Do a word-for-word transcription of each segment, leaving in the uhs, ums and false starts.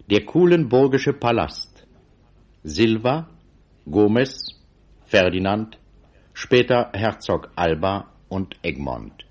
der Kulenburgische Palast, Silva, Gomez, Ferdinand, später Herzog Alba und Egmont.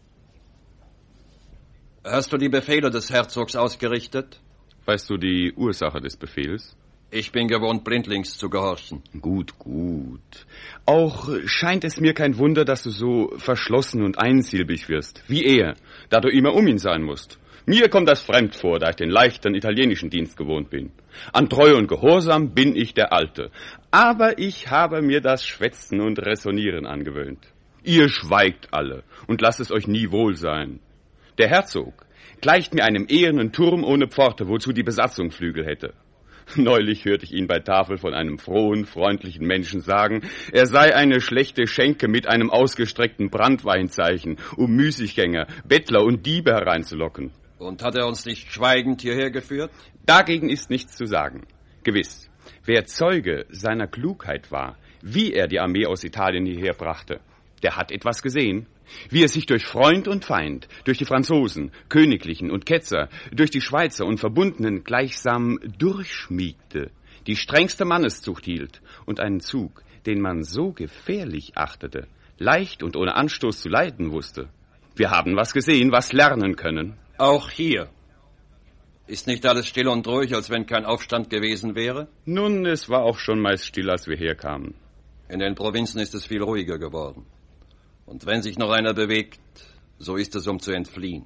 Hast du die Befehle des Herzogs ausgerichtet? Weißt du die Ursache des Befehls? Ich bin gewohnt, blindlings zu gehorchen. Gut, gut. Auch scheint es mir kein Wunder, dass du so verschlossen und einsilbig wirst, wie er, da du immer um ihn sein musst. Mir kommt das fremd vor, da ich den leichten italienischen Dienst gewohnt bin. An Treue und Gehorsam bin ich der Alte. Aber ich habe mir das Schwätzen und Räsonieren angewöhnt. Ihr schweigt alle und lasst es euch nie wohl sein. Der Herzog gleicht mir einem ehernen Turm ohne Pforte, wozu die Besatzung Flügel hätte. Neulich hörte ich ihn bei Tafel von einem frohen, freundlichen Menschen sagen, er sei eine schlechte Schenke mit einem ausgestreckten Branntweinzeichen, um Müßiggänger, Bettler und Diebe hereinzulocken. Und hat er uns nicht schweigend hierher geführt? Dagegen ist nichts zu sagen. Gewiss, wer Zeuge seiner Klugheit war, wie er die Armee aus Italien hierher brachte, der hat etwas gesehen. Wie er sich durch Freund und Feind, durch die Franzosen, Königlichen und Ketzer, durch die Schweizer und Verbundenen gleichsam durchschmiegte, die strengste Manneszucht hielt und einen Zug, den man so gefährlich achtete, leicht und ohne Anstoß zu leiten wusste. Wir haben was gesehen, was lernen können. Auch hier. Ist nicht alles still und ruhig, als wenn kein Aufstand gewesen wäre? Nun, es war auch schon meist still, als wir herkamen. In den Provinzen ist es viel ruhiger geworden. Und wenn sich noch einer bewegt, so ist es, um zu entfliehen.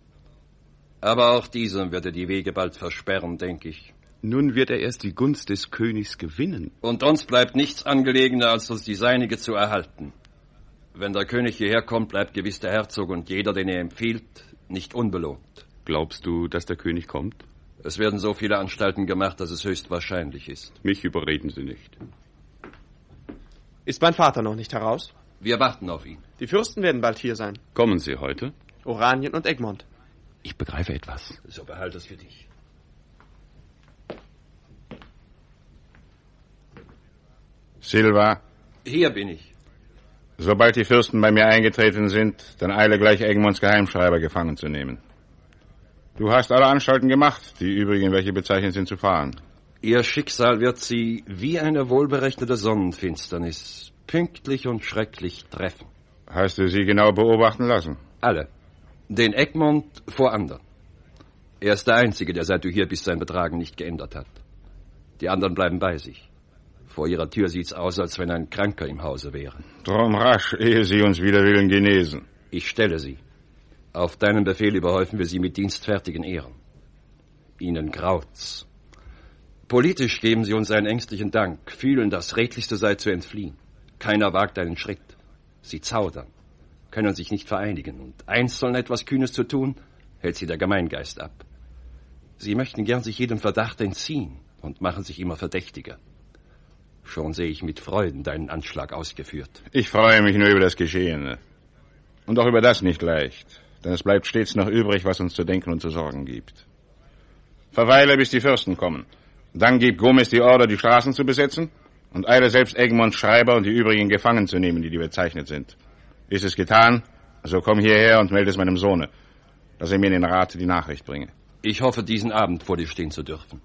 Aber auch diesem wird er die Wege bald versperren, denke ich. Nun wird er erst die Gunst des Königs gewinnen. Und uns bleibt nichts angelegener, als uns die seinige zu erhalten. Wenn der König hierher kommt, bleibt gewiss der Herzog und jeder, den er empfiehlt, nicht unbelohnt. Glaubst du, dass der König kommt? Es werden so viele Anstalten gemacht, dass es höchst wahrscheinlich ist. Mich überreden Sie nicht. Ist mein Vater noch nicht heraus? Wir warten auf ihn. Die Fürsten werden bald hier sein. Kommen Sie heute? Oranien und Egmont. Ich begreife etwas. So behalt es für dich. Silva. Hier bin ich. Sobald die Fürsten bei mir eingetreten sind, dann eile gleich Egmonts Geheimschreiber gefangen zu nehmen. Du hast alle Anstalten gemacht, die übrigen, welche bezeichnet sind, zu fahren. Ihr Schicksal wird sie wie eine wohlberechnete Sonnenfinsternis pünktlich und schrecklich treffen. Hast du sie genau beobachten lassen? Alle. Den Egmont vor anderen. Er ist der Einzige, der seit du hier bist sein Betragen nicht geändert hat. Die anderen bleiben bei sich. Vor ihrer Tür sieht's aus, als wenn ein Kranker im Hause wäre. Drum rasch, ehe sie uns wider Willen genesen. Ich stelle sie. Auf deinen Befehl überhäufen wir sie mit dienstfertigen Ehren. Ihnen graut's. Politisch geben sie uns einen ängstlichen Dank, fühlen, das Redlichste sei zu entfliehen. Keiner wagt einen Schritt. Sie zaudern, können sich nicht vereinigen. Und einzeln etwas Kühnes zu tun, hält sie der Gemeingeist ab. Sie möchten gern sich jedem Verdacht entziehen und machen sich immer verdächtiger. Schon sehe ich mit Freuden deinen Anschlag ausgeführt. Ich freue mich nur über das Geschehene. Und auch über das nicht leicht. Denn es bleibt stets noch übrig, was uns zu denken und zu sorgen gibt. Verweile, bis die Fürsten kommen. Dann gibt Gomez die Order, die Straßen zu besetzen. Und eile selbst Egmonts Schreiber und die übrigen gefangen zu nehmen, die dir bezeichnet sind. Ist es getan, so komm hierher und melde es meinem Sohne, dass er mir in den Rat die Nachricht bringe. Ich hoffe, diesen Abend vor dir stehen zu dürfen.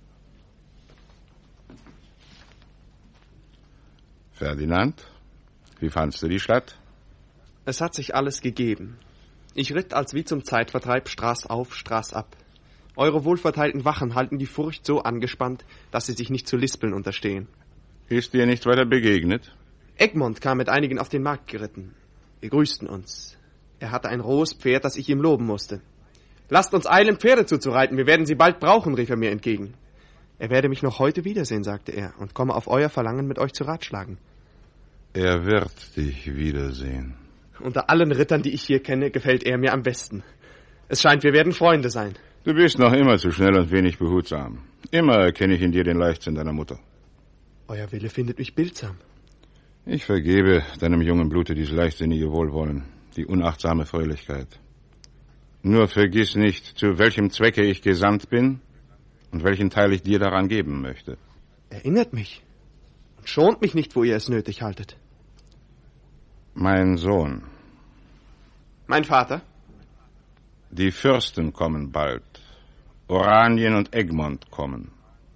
Ferdinand, wie fandst du die Stadt? Es hat sich alles gegeben. Ich ritt als wie zum Zeitvertreib Straß auf, Straß ab. Eure wohlverteilten Wachen halten die Furcht so angespannt, dass sie sich nicht zu lispeln unterstehen. Ist dir nichts weiter begegnet? Egmont kam mit einigen auf den Markt geritten. Wir grüßten uns. Er hatte ein rohes Pferd, das ich ihm loben musste. Lasst uns eilen, Pferde zuzureiten, wir werden sie bald brauchen, rief er mir entgegen. Er werde mich noch heute wiedersehen, sagte er, und komme auf euer Verlangen, mit euch zu ratschlagen. Er wird dich wiedersehen. Unter allen Rittern, die ich hier kenne, gefällt er mir am besten. Es scheint, wir werden Freunde sein. Du bist noch immer zu schnell und wenig behutsam. Immer erkenne ich in dir den Leichtsinn deiner Mutter. Euer Wille findet mich bildsam. Ich vergebe deinem jungen Blute dieses leichtsinnige Wohlwollen, die unachtsame Fröhlichkeit. Nur vergiss nicht, zu welchem Zwecke ich gesandt bin und welchen Teil ich dir daran geben möchte. Erinnert mich und schont mich nicht, wo ihr es nötig haltet. Mein Sohn. Mein Vater? Die Fürsten kommen bald. Oranien und Egmont kommen.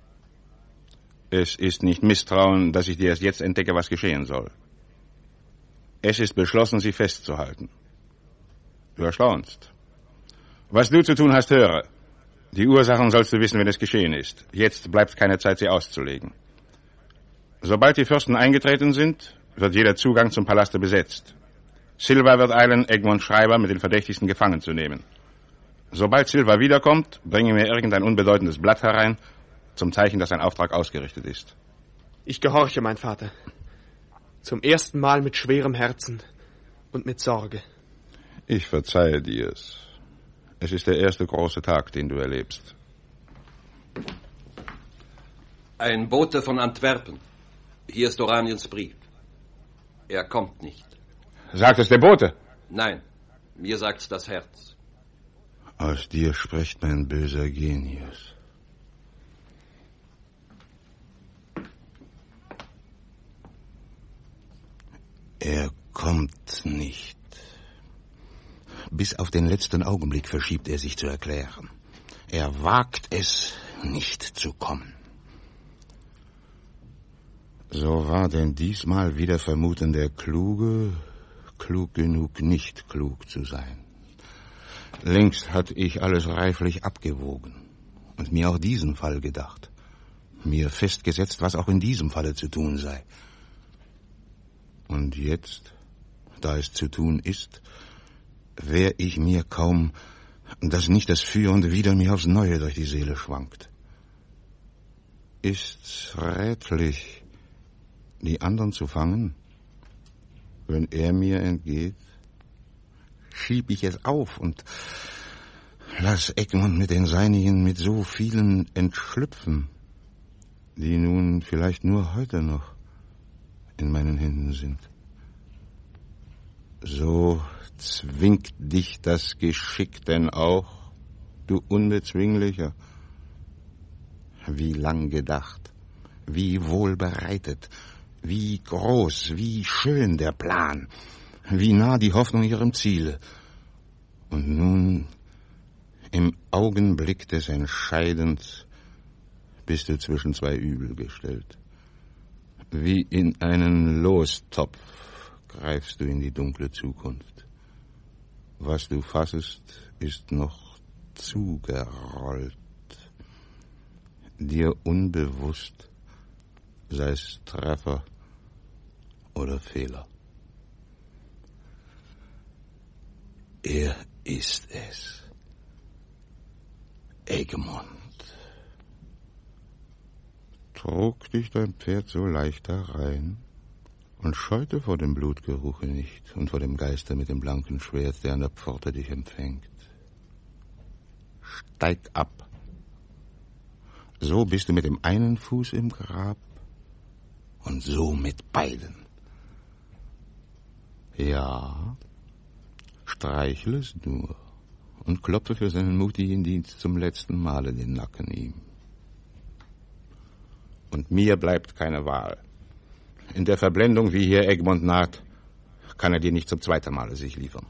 Es ist nicht Misstrauen, dass ich dir erst jetzt entdecke, was geschehen soll. Es ist beschlossen, sie festzuhalten. Du erstaunst. Was du zu tun hast, höre. Die Ursachen sollst du wissen, wenn es geschehen ist. Jetzt bleibt keine Zeit, sie auszulegen. Sobald die Fürsten eingetreten sind, wird jeder Zugang zum Palaste besetzt. Silva wird eilen, Egmont Schreiber mit den Verdächtigsten gefangen zu nehmen. Sobald Silva wiederkommt, bringe mir irgendein unbedeutendes Blatt herein, zum Zeichen, dass sein Auftrag ausgerichtet ist. Ich gehorche, mein Vater. Zum ersten Mal mit schwerem Herzen und mit Sorge. Ich verzeihe dir's. Es ist der erste große Tag, den du erlebst. Ein Bote von Antwerpen. Hier ist Oraniens Brief. Er kommt nicht. Sagt es der Bote? Nein, mir sagt's das Herz. Aus dir spricht mein böser Genius. Er kommt nicht. Bis auf den letzten Augenblick verschiebt er sich zu erklären. Er wagt es, nicht zu kommen. So war denn diesmal wieder vermuten der Kluge, klug genug, nicht klug zu sein. Längst hatte ich alles reiflich abgewogen und mir auch diesen Fall gedacht. Mir festgesetzt, was auch in diesem Falle zu tun sei. Und jetzt, da es zu tun ist, wehr ich mir kaum, dass nicht das Führende wieder mir aufs Neue durch die Seele schwankt. Ist's rätlich, die anderen zu fangen, wenn er mir entgeht? Schieb ich es auf und lass Egmont mit den Seinigen mit so vielen entschlüpfen, die nun vielleicht nur heute noch in meinen Händen sind. So zwingt dich das Geschick denn auch, du Unbezwinglicher? Wie lang gedacht, wie wohl bereitet, wie groß, wie schön der Plan, wie nah die Hoffnung ihrem Ziele. Und nun, im Augenblick des Entscheidens, bist du zwischen zwei Übel gestellt. Wie in einen Lostopf greifst du in die dunkle Zukunft. Was du fassest, ist noch zugerollt. Dir unbewusst, sei es Treffer oder Fehler. Er ist es. Egmont. Trug dich dein Pferd so leicht herein und scheute vor dem Blutgeruche nicht und vor dem Geister mit dem blanken Schwert, der an der Pforte dich empfängt. Steig ab. So bist du mit dem einen Fuß im Grab und so mit beiden. Ja, streichle es nur und klopfe für seinen mutigen Dienst zum letzten Male den Nacken ihm. Und mir bleibt keine Wahl. In der Verblendung, wie hier Egmont naht, kann er dir nicht zum zweiten Male sich liefern.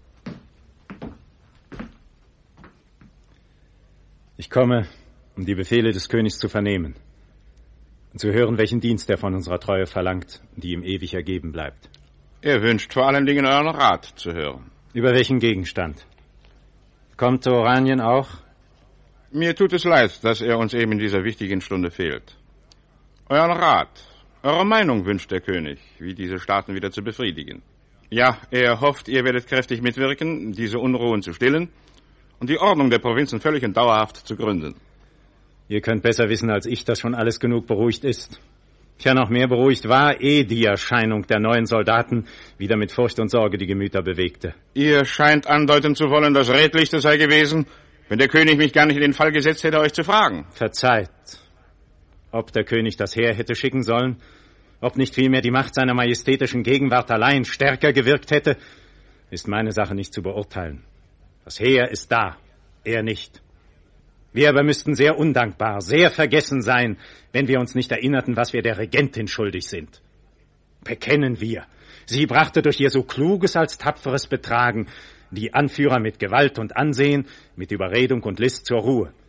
Ich komme, um die Befehle des Königs zu vernehmen und zu hören, welchen Dienst er von unserer Treue verlangt, die ihm ewig ergeben bleibt. Er wünscht vor allen Dingen euren Rat zu hören. Über welchen Gegenstand? Kommt Oranien auch? Mir tut es leid, dass er uns eben in dieser wichtigen Stunde fehlt. Euren Rat, eure Meinung wünscht der König, wie diese Staaten wieder zu befriedigen. Ja, er hofft, ihr werdet kräftig mitwirken, diese Unruhen zu stillen und die Ordnung der Provinzen völlig und dauerhaft zu gründen. Ihr könnt besser wissen als ich, dass schon alles genug beruhigt ist. Tja, noch mehr beruhigt war, eh die Erscheinung der neuen Soldaten wieder mit Furcht und Sorge die Gemüter bewegte. Ihr scheint andeuten zu wollen, das Redlichste sei gewesen, wenn der König mich gar nicht in den Fall gesetzt hätte, euch zu fragen. Verzeiht. Ob der König das Heer hätte schicken sollen, ob nicht vielmehr die Macht seiner majestätischen Gegenwart allein stärker gewirkt hätte, ist meine Sache nicht zu beurteilen. Das Heer ist da, er nicht. Wir aber müssten sehr undankbar, sehr vergessen sein, wenn wir uns nicht erinnerten, was wir der Regentin schuldig sind. Bekennen wir, sie brachte durch ihr so kluges als tapferes Betragen die Anführer mit Gewalt und Ansehen, mit Überredung und List zur Ruhe.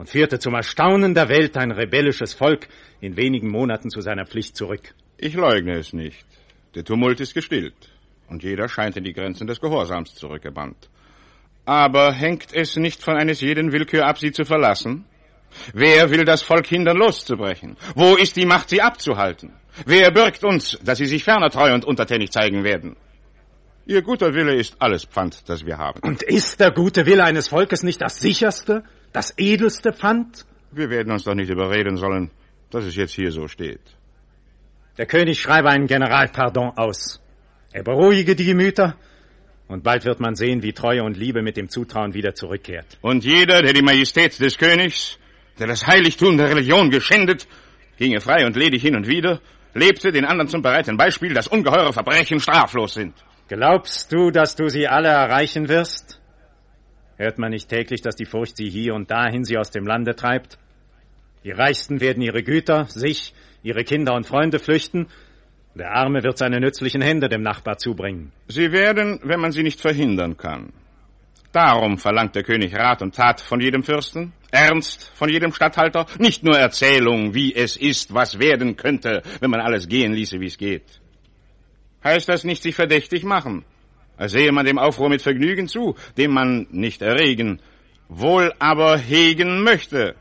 und führte zum Erstaunen der Welt ein rebellisches Volk in wenigen Monaten zu seiner Pflicht zurück. Ich leugne es nicht. Der Tumult ist gestillt und jeder scheint in die Grenzen des Gehorsams zurückgebannt. Aber hängt es nicht von eines jeden Willkür ab, sie zu verlassen? Wer will das Volk hindern, loszubrechen? Wo ist die Macht, sie abzuhalten? Wer bürgt uns, dass sie sich ferner treu und untertänig zeigen werden? Ihr guter Wille ist alles Pfand, das wir haben. Und ist der gute Wille eines Volkes nicht das sicherste, das edelste Pfand? Wir werden uns doch nicht überreden sollen, dass es jetzt hier so steht. Der König schreibe einen Generalpardon aus. Er beruhige die Gemüter, und bald wird man sehen, wie Treue und Liebe mit dem Zutrauen wieder zurückkehrt. Und jeder, der die Majestät des Königs, der das Heiligtum der Religion geschändet, ginge frei und ledig hin und wieder, lebte den anderen zum bereiten Beispiel, dass ungeheure Verbrechen straflos sind. Glaubst du, dass du sie alle erreichen wirst? Hört man nicht täglich, dass die Furcht sie hier und dahin sie aus dem Lande treibt? Die Reichsten werden ihre Güter, sich, ihre Kinder und Freunde flüchten. Der Arme wird seine nützlichen Hände dem Nachbar zubringen. Sie werden, wenn man sie nicht verhindern kann. Darum verlangt der König Rat und Tat von jedem Fürsten, Ernst von jedem Statthalter, nicht nur Erzählung, wie es ist, was werden könnte, wenn man alles gehen ließe, wie es geht. Heißt das nicht sich verdächtig machen, als sehe man dem Aufruhr mit Vergnügen zu, dem man nicht erregen, wohl aber hegen möchte.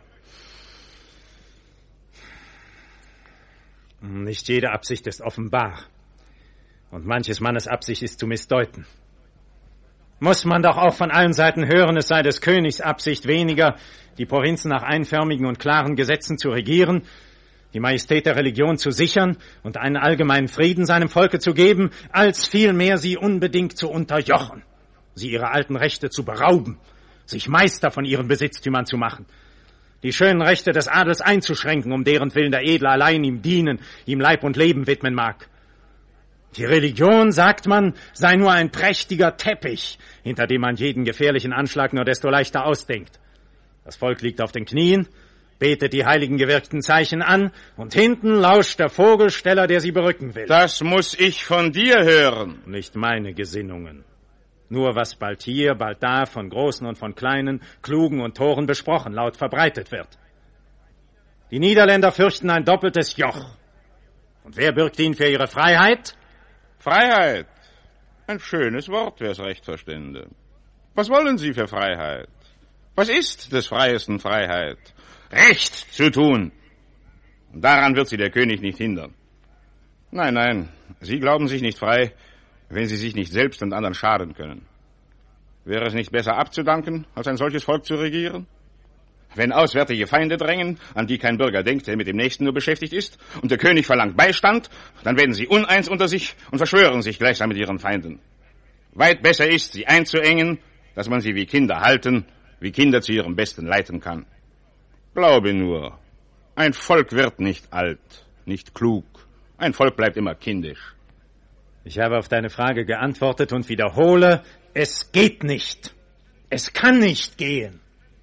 Nicht jede Absicht ist offenbar. Und manches Mannes Absicht ist zu missdeuten. Muss man doch auch von allen Seiten hören, es sei des Königs Absicht weniger, die Provinzen nach einförmigen und klaren Gesetzen zu regieren, die Majestät der Religion zu sichern und einen allgemeinen Frieden seinem Volke zu geben, als vielmehr sie unbedingt zu unterjochen, sie ihrer alten Rechte zu berauben, sich Meister von ihren Besitztümern zu machen, die schönen Rechte des Adels einzuschränken, um deren Willen der Edle allein ihm dienen, ihm Leib und Leben widmen mag. Die Religion, sagt man, sei nur ein prächtiger Teppich, hinter dem man jeden gefährlichen Anschlag nur desto leichter ausdenkt. Das Volk liegt auf den Knien, betet die heiligen gewirkten Zeichen an, und hinten lauscht der Vogelsteller, der sie berücken will. Das muss ich von dir hören. Nicht meine Gesinnungen. Nur was bald hier, bald da, von Großen und von Kleinen, Klugen und Toren besprochen, laut verbreitet wird. Die Niederländer fürchten ein doppeltes Joch. Und wer bürgt ihnen für ihre Freiheit? Freiheit. Ein schönes Wort, wer es recht verstände. Was wollen Sie für Freiheit? Was ist des Freiesten Freiheit? Recht zu tun. Und daran wird Sie der König nicht hindern. Nein, nein, Sie glauben sich nicht frei, wenn Sie sich nicht selbst und anderen schaden können. Wäre es nicht besser abzudanken, als ein solches Volk zu regieren? Wenn auswärtige Feinde drängen, an die kein Bürger denkt, der mit dem Nächsten nur beschäftigt ist, und der König verlangt Beistand, dann werden sie uneins unter sich und verschwören sich gleichsam mit ihren Feinden. Weit besser ist, sie einzuengen, dass man sie wie Kinder halten, wie Kinder zu ihrem Besten leiten kann. Glaube nur, ein Volk wird nicht alt, nicht klug. Ein Volk bleibt immer kindisch. Ich habe auf deine Frage geantwortet und wiederhole, es geht nicht. Es kann nicht gehen.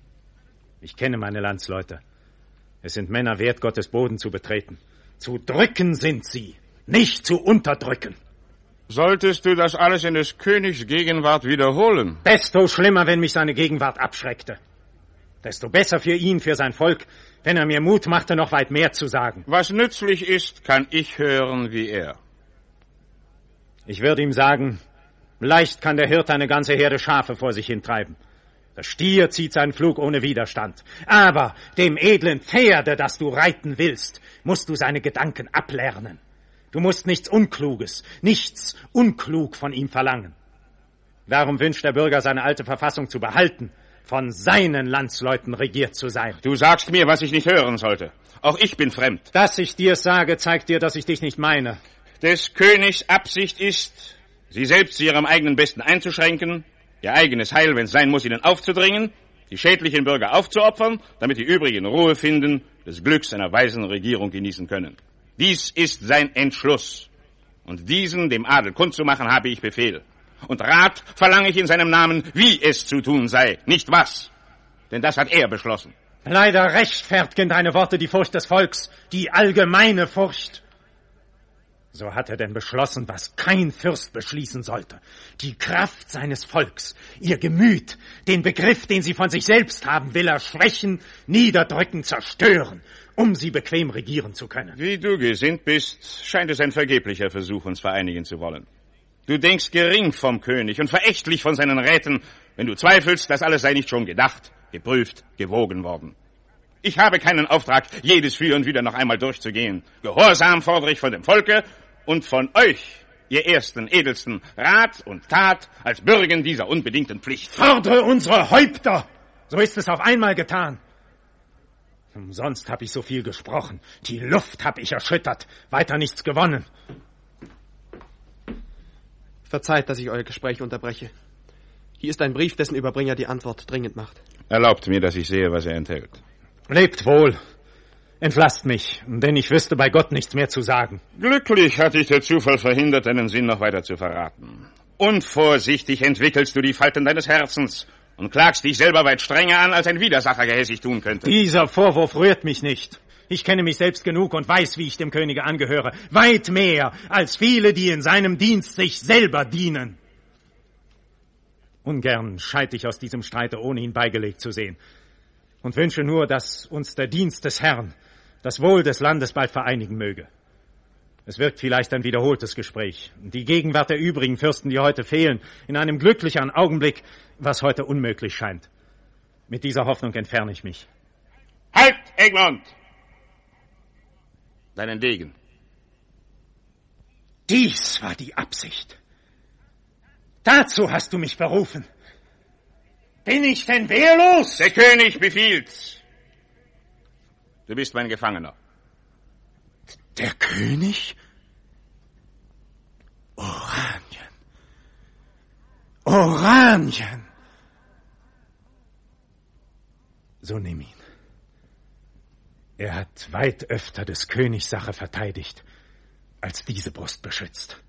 Ich kenne meine Landsleute. Es sind Männer wert, Gottes Boden zu betreten. Zu drücken sind sie, nicht zu unterdrücken. Solltest du das alles in des Königs Gegenwart wiederholen? Desto schlimmer, wenn mich seine Gegenwart abschreckte. Desto besser für ihn, für sein Volk, wenn er mir Mut machte, noch weit mehr zu sagen. Was nützlich ist, kann ich hören wie er. Ich würde ihm sagen, leicht kann der Hirte eine ganze Herde Schafe vor sich hintreiben. Der Stier zieht seinen Flug ohne Widerstand. Aber dem edlen Pferde, das du reiten willst, musst du seine Gedanken ablernen. Du musst nichts Unkluges, nichts unklug von ihm verlangen. Darum wünscht der Bürger, seine alte Verfassung zu behalten, von seinen Landsleuten regiert zu sein. Du sagst mir, was ich nicht hören sollte. Auch ich bin fremd. Dass ich dir's sage, zeigt dir, dass ich dich nicht meine. Des Königs Absicht ist, sie selbst zu ihrem eigenen Besten einzuschränken, ihr eigenes Heil, wenn es sein muss, ihnen aufzudringen, die schädlichen Bürger aufzuopfern, damit die übrigen Ruhe finden, des Glücks einer weisen Regierung genießen können. Dies ist sein Entschluss. Und diesen dem Adel kundzumachen, habe ich Befehl. Und Rat verlange ich in seinem Namen, wie es zu tun sei, nicht was. Denn das hat er beschlossen. Leider rechtfertigen deine Worte die Furcht des Volks, die allgemeine Furcht. So hat er denn beschlossen, was kein Fürst beschließen sollte. Die Kraft seines Volks, ihr Gemüt, den Begriff, den sie von sich selbst haben, will er schwächen, niederdrücken, zerstören, um sie bequem regieren zu können. Wie du gesinnt bist, scheint es ein vergeblicher Versuch, uns vereinigen zu wollen. Du denkst gering vom König und verächtlich von seinen Räten, wenn du zweifelst, das alles sei nicht schon gedacht, geprüft, gewogen worden. Ich habe keinen Auftrag, jedes Für und Wider noch einmal durchzugehen. Gehorsam fordere ich von dem Volke und von euch, ihr ersten, edelsten, Rat und Tat als Bürgen dieser unbedingten Pflicht. Fordere unsere Häupter! So ist es auf einmal getan. Umsonst habe ich so viel gesprochen. Die Luft habe ich erschüttert. Weiter nichts gewonnen. Verzeiht, dass ich euer Gespräch unterbreche. Hier ist ein Brief, dessen Überbringer die Antwort dringend macht. Erlaubt mir, dass ich sehe, was er enthält. Lebt wohl. Entlasst mich, denn ich wüsste bei Gott nichts mehr zu sagen. Glücklich hat dich der Zufall verhindert, deinen Sinn noch weiter zu verraten. Unvorsichtig entwickelst du die Falten deines Herzens und klagst dich selber weit strenger an, als ein Widersacher gehässig tun könnte. Dieser Vorwurf rührt mich nicht. Ich kenne mich selbst genug und weiß, wie ich dem Könige angehöre. Weit mehr als viele, die in seinem Dienst sich selber dienen. Ungern scheide ich aus diesem Streite, ohne ihn beigelegt zu sehen. Und wünsche nur, dass uns der Dienst des Herrn, das Wohl des Landes bald vereinigen möge. Es wirkt vielleicht ein wiederholtes Gespräch. Die Gegenwart der übrigen Fürsten, die heute fehlen, in einem glücklicheren Augenblick, was heute unmöglich scheint. Mit dieser Hoffnung entferne ich mich. Halt, Egmont! Deinen Degen. Dies war die Absicht. Dazu hast du mich berufen. Bin ich denn wehrlos? Der König befiehlt. Du bist mein Gefangener. Der König? Oranien. Oranien. So nimm ihn. Er hat weit öfter des Königs Sache verteidigt, als diese Brust beschützt.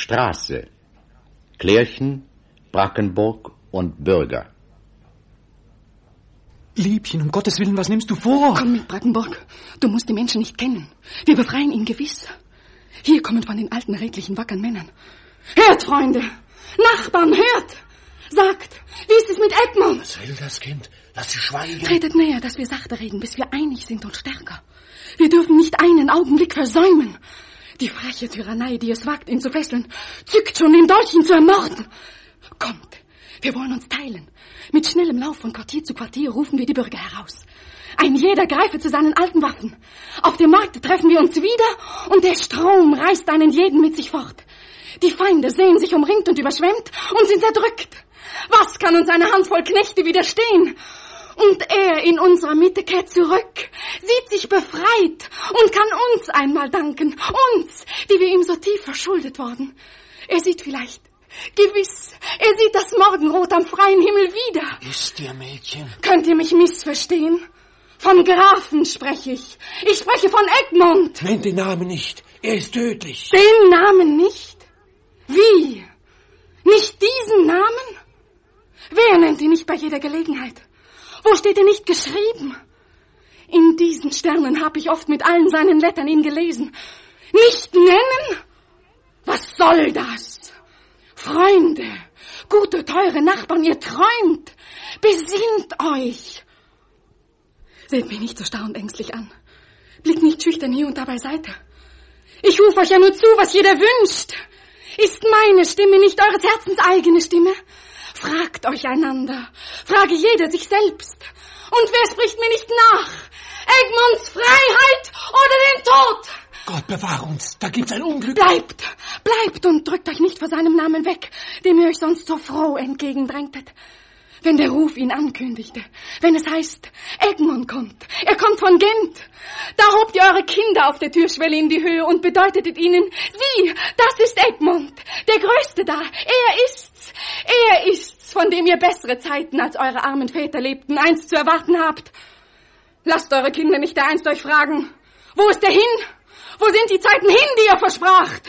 Straße, Klärchen, Brackenburg und Bürger. Liebchen, um Gottes Willen, was nimmst du vor? Komm mit, Brackenburg. Du musst die Menschen nicht kennen. Wir befreien ihn gewiss. Hier kommen von den alten, redlichen, wackeren Männern. Hört, Freunde! Nachbarn, hört! Sagt, wie ist es mit Egmont? Was will das Kind? Lass sie schweigen. Tretet näher, dass wir sachte reden, bis wir einig sind und stärker. Wir dürfen nicht einen Augenblick versäumen. Die freche Tyrannei, die es wagt, ihn zu fesseln, zückt schon den Dolch, ihn zu ermorden. Kommt, wir wollen uns teilen. Mit schnellem Lauf von Quartier zu Quartier rufen wir die Bürger heraus. Ein jeder greife zu seinen alten Waffen. Auf dem Markt treffen wir uns wieder und der Strom reißt einen jeden mit sich fort. Die Feinde sehen sich umringt und überschwemmt und sind erdrückt. Was kann uns eine Handvoll Knechte widerstehen? Und er in unserer Mitte kehrt zurück, sieht sich befreit und kann uns einmal danken. Uns, die wir ihm so tief verschuldet worden. Er sieht vielleicht, gewiss, er sieht das Morgenrot am freien Himmel wieder. Ist dir, Mädchen? Könnt ihr mich missverstehen? Von Grafen spreche ich. Ich spreche von Egmont. Nennt den Namen nicht. Er ist tödlich. Den Namen nicht? Wie? Nicht diesen Namen? Wer nennt ihn nicht bei jeder Gelegenheit? Wo steht er nicht geschrieben? In diesen Sternen habe ich oft mit allen seinen Lettern ihn gelesen. Nicht nennen? Was soll das? Freunde, gute, teure Nachbarn, ihr träumt. Besinnt euch. Seht mich nicht so starr und ängstlich an. Blickt nicht schüchtern hier und da beiseite. Ich rufe euch ja nur zu, was jeder wünscht. Ist meine Stimme nicht eures Herzens eigene Stimme? Fragt euch einander. Frage jeder sich selbst. Und wer spricht mir nicht nach? Egmonts Freiheit oder den Tod? Gott bewahre uns, da gibt's ein Unglück. Bleibt, bleibt und drückt euch nicht vor seinem Namen weg, dem ihr euch sonst so froh entgegendrängtet. Wenn der Ruf ihn ankündigte, wenn es heißt, Egmont kommt, er kommt von Gent, da hobt ihr eure Kinder auf der Türschwelle in die Höhe und bedeutetet ihnen, sieh, das ist Egmont, der Größte da, er ist's, er ist's, von dem ihr bessere Zeiten als eure armen Väter lebten, einst zu erwarten habt. Lasst eure Kinder nicht dereinst euch fragen, wo ist er hin? Wo sind die Zeiten hin, die ihr verspracht?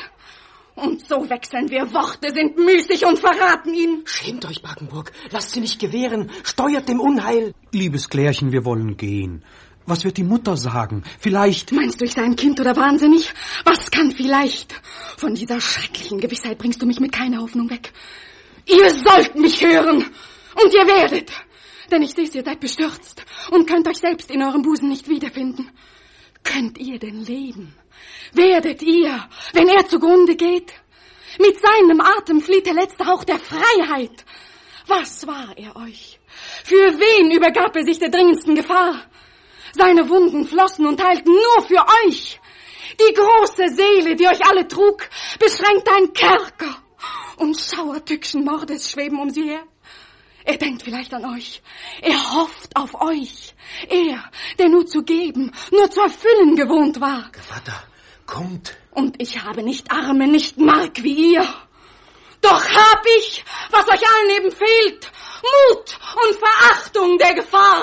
Und so wechseln wir Worte, sind müßig und verraten ihn. Schämt euch, Brackenburg. Lasst sie nicht gewähren. Steuert dem Unheil. Liebes Klärchen, wir wollen gehen. Was wird die Mutter sagen? Vielleicht... Meinst du, ich sei ein Kind oder wahnsinnig? Was kann vielleicht? Von dieser schrecklichen Gewissheit bringst du mich mit keiner Hoffnung weg. Ihr sollt mich hören. Und ihr werdet. Denn ich seh's, ihr seid bestürzt und könnt euch selbst in eurem Busen nicht wiederfinden. Könnt ihr denn leben? Werdet ihr, wenn er zugrunde geht? Mit seinem Atem flieht der letzte Hauch der Freiheit. Was war er euch? Für wen übergab er sich der dringendsten Gefahr? Seine Wunden flossen und heilten nur für euch. Die große Seele, die euch alle trug, beschränkt ein Kerker. Und schauertückschen Mordes schweben um sie her. Er denkt vielleicht an euch. Er hofft auf euch. Er, der nur zu geben, nur zu erfüllen gewohnt war. Vater, kommt. Und ich habe nicht Arme, nicht Mark wie ihr. Doch hab ich, was euch allen eben fehlt, Mut und Verachtung der Gefahr.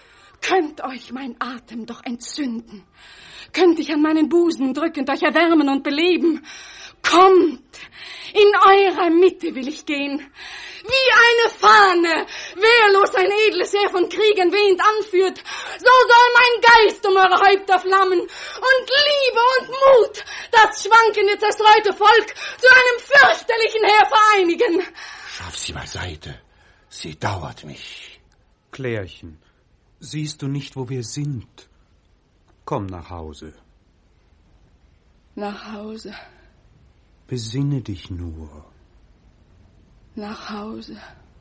Könnt euch mein Atem doch entzünden. Könnt ich an meinen Busen drückend euch erwärmen und beleben. Kommt, in eurer Mitte will ich gehen. Wie eine Fahne, wehrlos ein edles Heer von Kriegern wehend anführt, so soll mein Geist um eure Häupter flammen und Liebe und Mut das schwankende, zerstreute Volk zu einem fürchterlichen Heer vereinigen. Schaff sie beiseite, sie dauert mich. Klärchen, siehst du nicht, wo wir sind? Komm nach Hause. Nach Hause. Besinne dich nur. Nach Hause.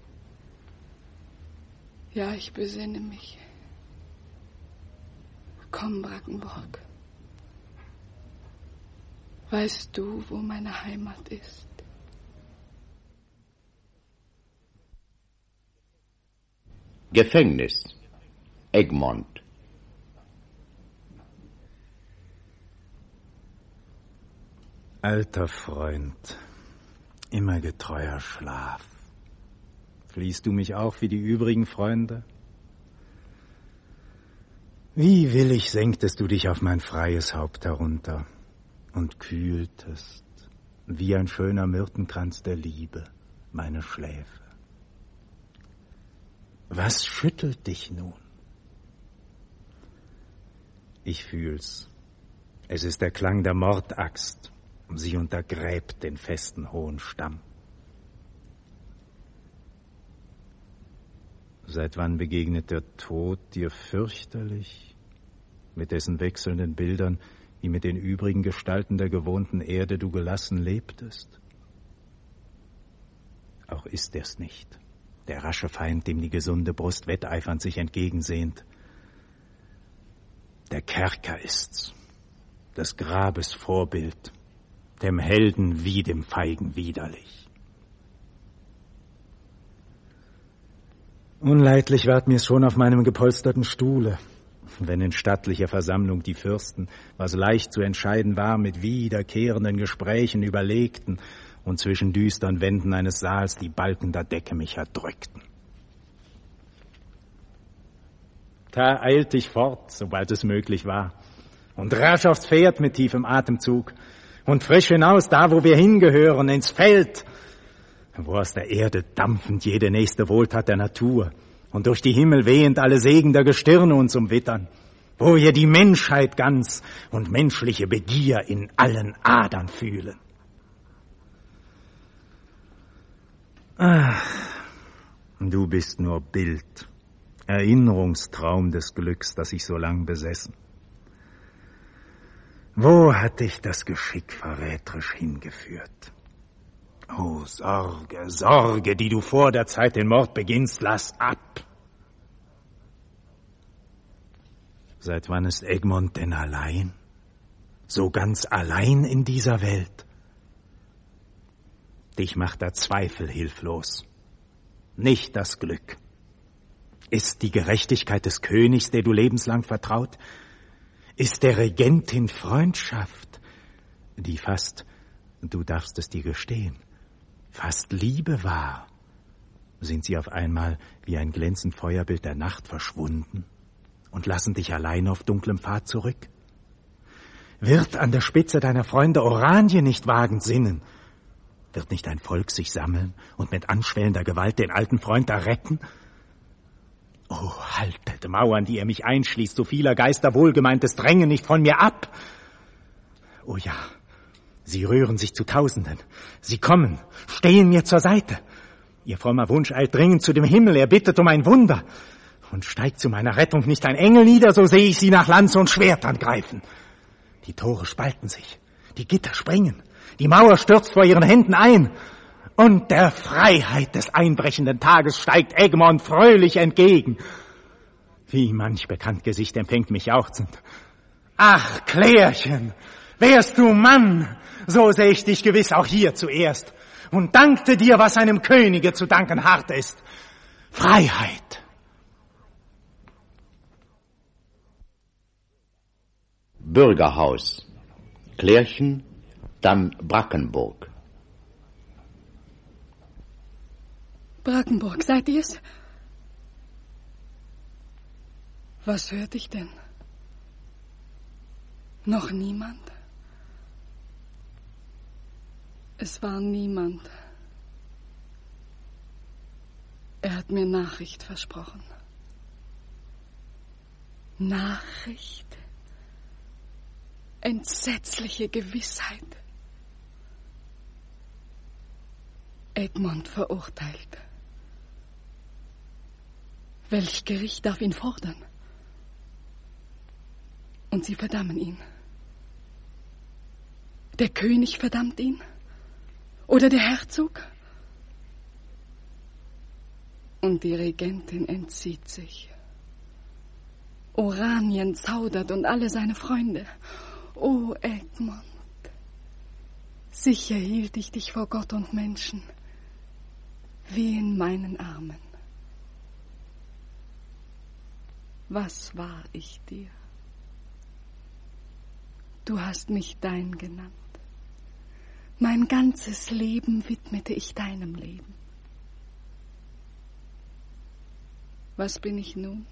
Ja, ich besinne mich. Komm, Brackenburg. Weißt du, wo meine Heimat ist? Gefängnis. Egmont. Alter Freund, immer getreuer Schlaf. Fliehst du mich auch wie die übrigen Freunde? Wie willig senktest du dich auf mein freies Haupt herunter und kühltest, wie ein schöner Myrtenkranz der Liebe, meine Schläfe. Was schüttelt dich nun? Ich fühl's. Es ist der Klang der Mordaxt. Sie untergräbt den festen hohen Stamm. Seit wann begegnet der Tod dir fürchterlich, mit dessen wechselnden Bildern, wie mit den übrigen Gestalten der gewohnten Erde du gelassen lebtest? Auch ist er's nicht, der rasche Feind, dem die gesunde Brust wetteifernd sich entgegensehnt. Der Kerker ist's, des Grabes Vorbild, dem Helden wie dem Feigen widerlich. Unleidlich ward mir's schon auf meinem gepolsterten Stuhle, wenn in stattlicher Versammlung die Fürsten, was leicht zu entscheiden war, mit wiederkehrenden Gesprächen überlegten und zwischen düstern Wänden eines Saals die Balken der Decke mich erdrückten. Da eilt ich fort, sobald es möglich war, und rasch aufs Pferd mit tiefem Atemzug und frisch hinaus, da wo wir hingehören, ins Feld, wo aus der Erde dampfend jede nächste Wohltat der Natur und durch die Himmel wehend alle Segen der Gestirne uns umwittern, wo wir die Menschheit ganz und menschliche Begier in allen Adern fühlen. Ach, du bist nur Bild, Erinnerungstraum des Glücks, das ich so lang besessen. Wo hat dich das Geschick verräterisch hingeführt? Oh, Sorge, Sorge, die du vor der Zeit den Mord beginnst, lass ab. Seit wann ist Egmont denn allein? So ganz allein in dieser Welt? Dich macht der Zweifel hilflos, nicht das Glück. Ist die Gerechtigkeit des Königs, der du lebenslang vertraut? Ist der Regentin Freundschaft, die fast, du darfst es dir gestehen, fast Liebe war? Sind sie auf einmal wie ein glänzend Feuerbild der Nacht verschwunden und lassen dich allein auf dunklem Pfad zurück? Wird an der Spitze deiner Freunde Oranien nicht wagend sinnen? Wird nicht ein Volk sich sammeln und mit anschwellender Gewalt den alten Freund erretten? Oh, haltet Mauern, die ihr mich einschließt, so vieler Geister wohlgemeintes Drängen nicht von mir ab. Oh ja, sie rühren sich zu Tausenden. Sie kommen, stehen mir zur Seite. Ihr frommer Wunsch eilt dringend zu dem Himmel, er bittet um ein Wunder. Und steigt zu meiner Rettung nicht ein Engel nieder, so sehe ich sie nach Lanze und Schwert angreifen. Die Tore spalten sich, die Gitter springen, die Mauer stürzt vor ihren Händen ein. Und der Freiheit des einbrechenden Tages steigt Egmont fröhlich entgegen. Wie manch bekannt Gesicht empfängt mich jauchzend. Ach, Klärchen, wärst du Mann, so säh ich dich gewiss auch hier zuerst und dankte dir, was einem Könige zu danken hart ist. Freiheit. Bürgerhaus. Klärchen, dann Brackenburg. Brackenburg, seid ihr's? Was hört ich denn? Noch niemand? Es war niemand. Er hat mir Nachricht versprochen. Nachricht? Entsetzliche Gewissheit. Egmont verurteilt. Welch Gericht darf ihn fordern? Und sie verdammen ihn. Der König verdammt ihn? Oder der Herzog? Und die Regentin entzieht sich. Oranien zaudert und alle seine Freunde. O Egmont, sicher hielt ich dich vor Gott und Menschen, wie in meinen Armen. Was war ich dir? Du hast mich dein genannt. Mein ganzes Leben widmete ich deinem Leben. Was bin ich nun?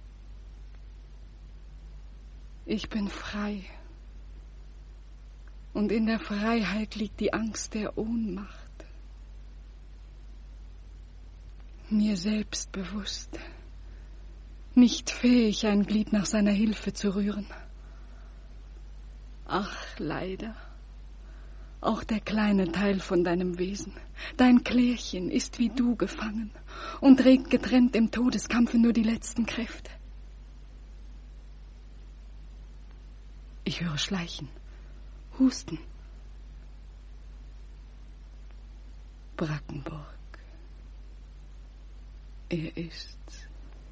Ich bin frei. Und in der Freiheit liegt die Angst der Ohnmacht. Mir selbst bewusst, nicht fähig, ein Glied nach seiner Hilfe zu rühren. Ach, leider, auch der kleine Teil von deinem Wesen, dein Klärchen, ist wie du gefangen und trägt getrennt im Todeskampfe nur die letzten Kräfte. Ich höre Schleichen, Husten. Brackenburg. Er ist's.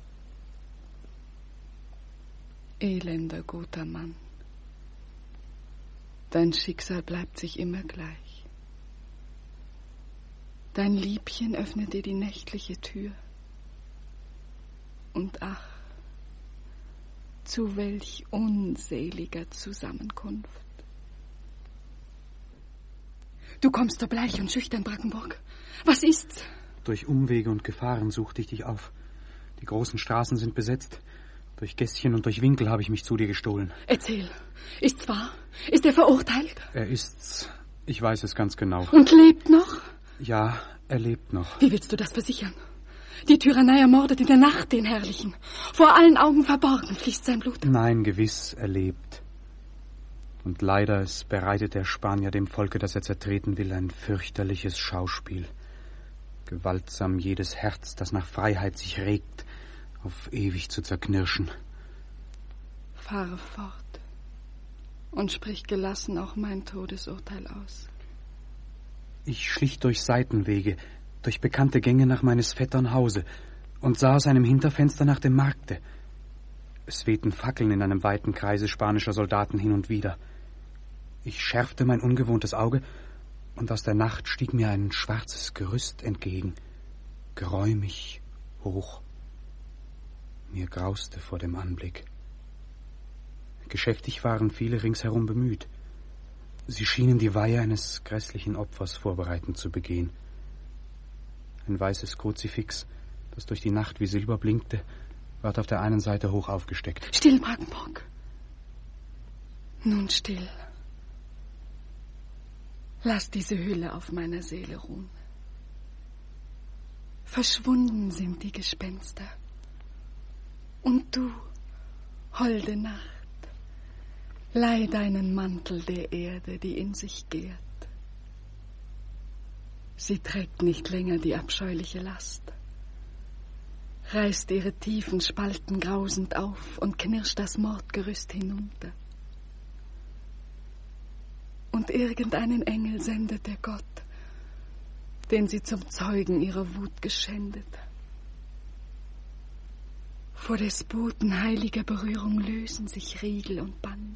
Elender guter Mann. Dein Schicksal bleibt sich immer gleich. Dein Liebchen öffnet dir die nächtliche Tür. Und ach, zu welch unseliger Zusammenkunft. Du kommst so bleich und schüchtern, Brackenburg. Was ist's? Durch Umwege und Gefahren suchte ich dich auf. Die großen Straßen sind besetzt. Durch Gässchen und durch Winkel habe ich mich zu dir gestohlen. Erzähl. Ist's wahr? Ist er verurteilt? Er ist's. Ich weiß es ganz genau. Und lebt noch? Ja, er lebt noch. Wie willst du das versichern? Die Tyrannei ermordet in der Nacht den Herrlichen. Vor allen Augen verborgen fließt sein Blut. Nein, gewiss, er lebt. Und leider, es bereitet der Spanier dem Volke, das er zertreten will, ein fürchterliches Schauspiel. Gewaltsam jedes Herz, das nach Freiheit sich regt, auf ewig zu zerknirschen. Fahre fort und sprich gelassen auch mein Todesurteil aus. Ich schlich durch Seitenwege, durch bekannte Gänge nach meines Vettern Hause und sah aus einem Hinterfenster nach dem Markte. Es wehten Fackeln in einem weiten Kreise spanischer Soldaten hin und wieder. Ich schärfte mein ungewohntes Auge, und aus der Nacht stieg mir ein schwarzes Gerüst entgegen, geräumig, hoch. Mir grauste vor dem Anblick. Geschäftig waren viele ringsherum bemüht. Sie schienen die Weihe eines grässlichen Opfers vorbereitend zu begehen. Ein weißes Kruzifix, das durch die Nacht wie Silber blinkte, ward auf der einen Seite hoch aufgesteckt. Still, Brackenburg. Nun still. Lass diese Hülle auf meiner Seele ruhen. Verschwunden sind die Gespenster. Und du, holde Nacht, leih deinen Mantel der Erde, die in sich gärt. Sie trägt nicht länger die abscheuliche Last, reißt ihre tiefen Spalten grausend auf und knirscht das Mordgerüst hinunter. Und irgendeinen Engel sendet der Gott, den sie zum Zeugen ihrer Wut geschändet. Vor Despoten heiliger Berührung lösen sich Riegel und Bande.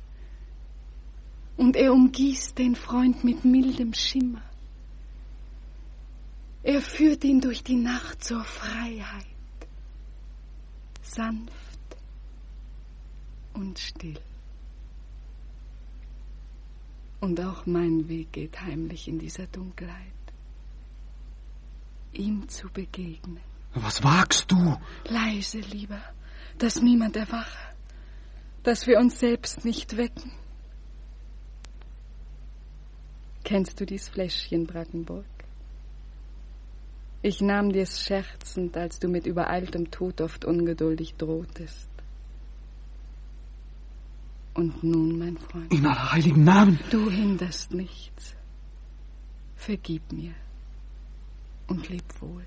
Und er umgießt den Freund mit mildem Schimmer. Er führt ihn durch die Nacht zur Freiheit, sanft und still. Und auch mein Weg geht heimlich in dieser Dunkelheit, ihm zu begegnen. Was wagst du? Leise, lieber, dass niemand erwache, dass wir uns selbst nicht wecken. Kennst du dies Fläschchen, Brackenburg? Ich nahm dir's scherzend, als du mit übereiltem Tod oft ungeduldig drohtest. Und nun, mein Freund. In aller heiligen Namen. Du hinderst nichts. Vergib mir und leb wohl.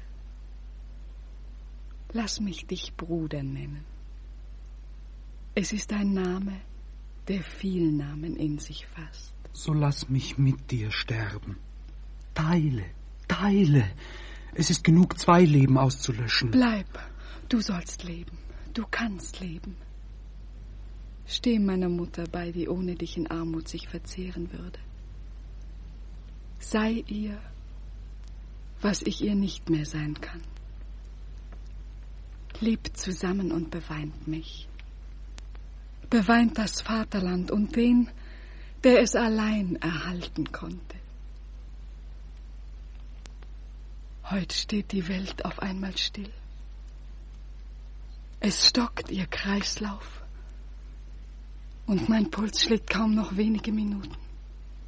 Lass mich dich Bruder nennen. Es ist ein Name, der viel Namen in sich fasst. So lass mich mit dir sterben. Teile, teile. Es ist genug, zwei Leben auszulöschen. Bleib, du sollst leben. Du kannst leben. Steh meiner Mutter bei, die ohne dich in Armut sich verzehren würde. Sei ihr, was ich ihr nicht mehr sein kann. Lebt zusammen und beweint mich. Beweint das Vaterland und den, der es allein erhalten konnte. Heut steht die Welt auf einmal still. Es stockt ihr Kreislauf und mein Puls schlägt kaum noch wenige Minuten.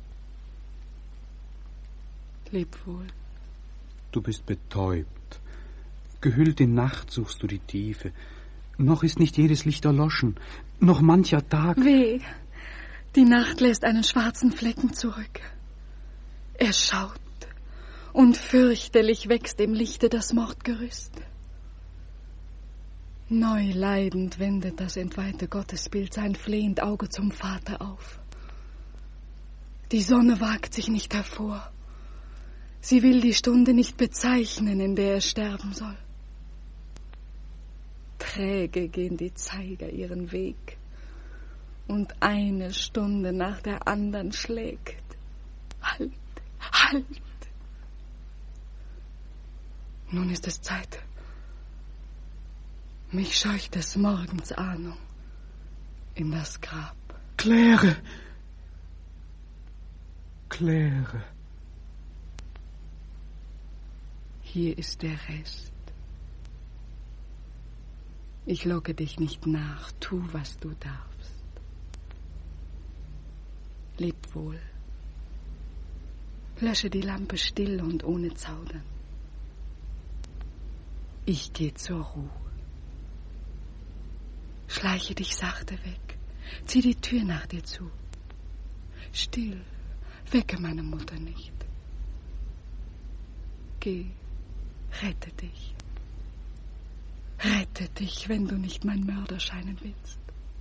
Leb wohl. Du bist betäubt. Gehüllt in Nacht suchst du die Tiefe. Noch ist nicht jedes Licht erloschen. Noch mancher Tag... Weh, die Nacht lässt einen schwarzen Flecken zurück. Er schaut, und fürchterlich wächst im Lichte das Mordgerüst. Neu leidend wendet das entweihte Gottesbild sein flehend Auge zum Vater auf. Die Sonne wagt sich nicht hervor. Sie will die Stunde nicht bezeichnen, in der er sterben soll. Träge gehen die Zeiger ihren Weg, und eine Stunde nach der anderen schlägt. Halt, halt! Nun ist es Zeit. Mich scheucht des Morgens Ahnung in das Grab. Claire! Claire! Hier ist der Rest. Ich locke dich nicht nach, tu, was du darfst. Leb wohl. Lösche die Lampe still und ohne Zaudern. Ich gehe zur Ruhe. Schleiche dich sachte weg. Zieh die Tür nach dir zu. Still, wecke meine Mutter nicht. Geh, rette dich. Rette dich, wenn du nicht mein Mörder scheinen willst.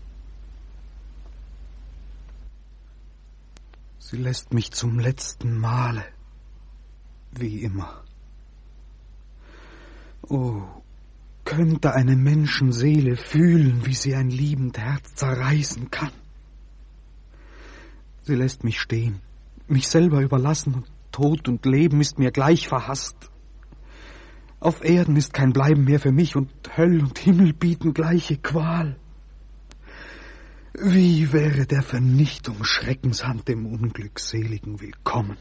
Sie lässt mich zum letzten Male, wie immer. Oh, könnte eine Menschenseele fühlen, wie sie ein liebend Herz zerreißen kann. Sie lässt mich stehen, mich selber überlassen, und Tod und Leben ist mir gleich verhasst. Auf Erden ist kein Bleiben mehr für mich, und Höll und Himmel bieten gleiche Qual. Wie wäre der Vernichtung Schreckenshand dem Unglückseligen willkommen?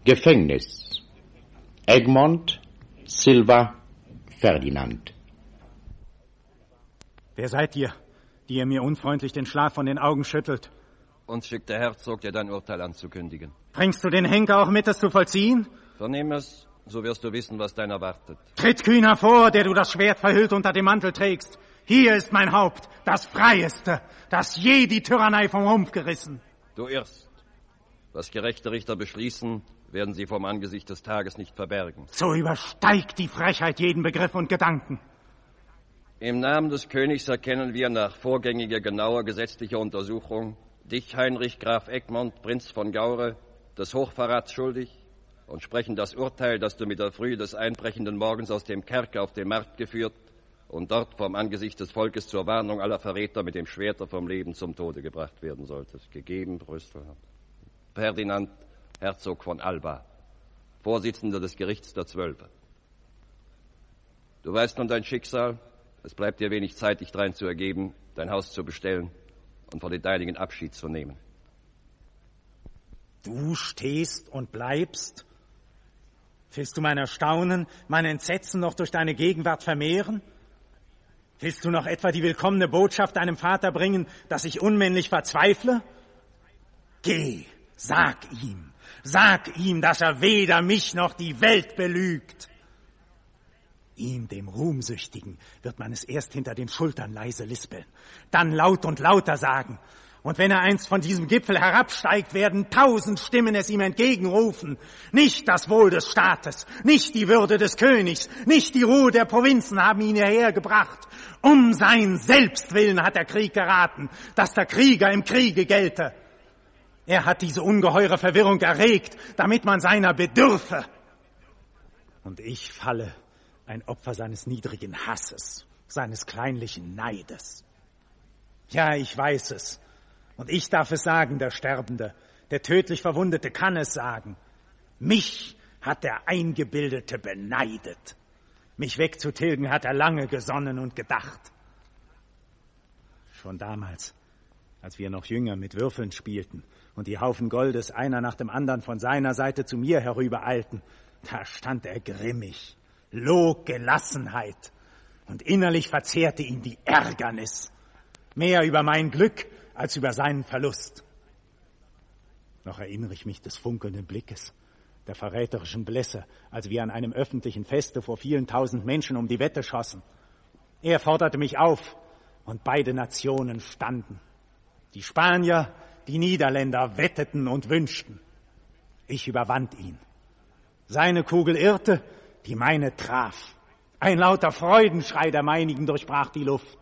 Gefängnis. Egmont Silva Ferdinand. Wer seid ihr, die ihr mir unfreundlich den Schlaf von den Augen schüttelt? Uns schickt der Herzog, dir dein Urteil anzukündigen. Bringst du den Henker auch mit, es zu vollziehen? Vernimm es, so wirst du wissen, was dein erwartet. Tritt kühn hervor, der du das Schwert verhüllt unter dem Mantel trägst. Hier ist mein Haupt, das freieste, das je die Tyrannei vom Rumpf gerissen. Du irrst. Was gerechte Richter beschließen, werden sie vom Angesicht des Tages nicht verbergen. So übersteigt die Frechheit jeden Begriff und Gedanken. Im Namen des Königs erkennen wir nach vorgängiger, genauer gesetzlicher Untersuchung dich, Heinrich Graf Egmont, Prinz von Gaure, des Hochverrats schuldig und sprechen das Urteil, dass du mit der Frühe des einbrechenden Morgens aus dem Kerker auf den Markt geführt und dort vom Angesicht des Volkes zur Warnung aller Verräter mit dem Schwerter vom Leben zum Tode gebracht werden solltest. Gegeben, Brüssel. Ferdinand, Herzog von Alba, Vorsitzender des Gerichts der Zwölfe. Du weißt nun dein Schicksal. Es bleibt dir wenig Zeit, dich drein zu ergeben, dein Haus zu bestellen und von den Deinigen Abschied zu nehmen. Du stehst und bleibst? Willst du mein Erstaunen, mein Entsetzen noch durch deine Gegenwart vermehren? Willst du noch etwa die willkommene Botschaft deinem Vater bringen, dass ich unmännlich verzweifle? Geh, sag ihm, sag ihm, dass er weder mich noch die Welt belügt. Ihm, dem Ruhmsüchtigen, wird man es erst hinter den Schultern leise lispeln, dann laut und lauter sagen. Und wenn er einst von diesem Gipfel herabsteigt, werden tausend Stimmen es ihm entgegenrufen. Nicht das Wohl des Staates, nicht die Würde des Königs, nicht die Ruhe der Provinzen haben ihn hierher gebracht. Um sein Selbstwillen hat der Krieg geraten, dass der Krieger im Kriege gelte. Er hat diese ungeheure Verwirrung erregt, damit man seiner bedürfe. Und ich falle ein Opfer seines niedrigen Hasses, seines kleinlichen Neides. Ja, ich weiß es. Und ich darf es sagen, der Sterbende. Der tödlich Verwundete kann es sagen. Mich hat der Eingebildete beneidet. Mich wegzutilgen hat er lange gesonnen und gedacht. Schon damals, als wir noch jünger mit Würfeln spielten und die Haufen Goldes einer nach dem anderen von seiner Seite zu mir herübereilten, da stand er grimmig, log Gelassenheit, und innerlich verzehrte ihn die Ärgernis, mehr über mein Glück als über seinen Verlust. Noch erinnere ich mich des funkelnden Blickes, der verräterischen Blässe, als wir an einem öffentlichen Feste vor vielen tausend Menschen um die Wette schossen. Er forderte mich auf, und beide Nationen standen. Die Spanier, die Niederländer wetteten und wünschten. Ich überwand ihn. Seine Kugel irrte, die meine traf. Ein lauter Freudenschrei der meinigen durchbrach die Luft.